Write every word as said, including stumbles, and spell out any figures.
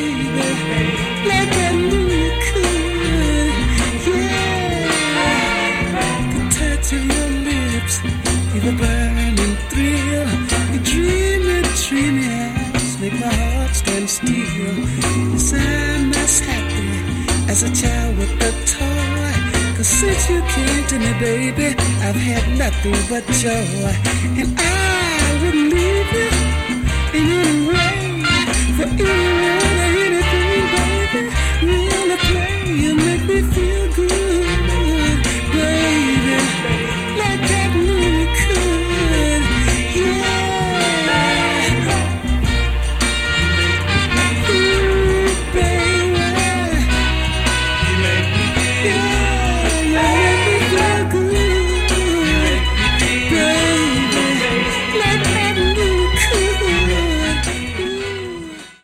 baby, like I knew you could. Yeah, the touch of your lips, give a burning thrill. You dreamy, dreamy eyes make my heart stand still. Yes, I'm as happy as a child with a toy. 'Cause since you came to me, baby, I've had nothing but joy. And I wouldn't leave you in any way, for any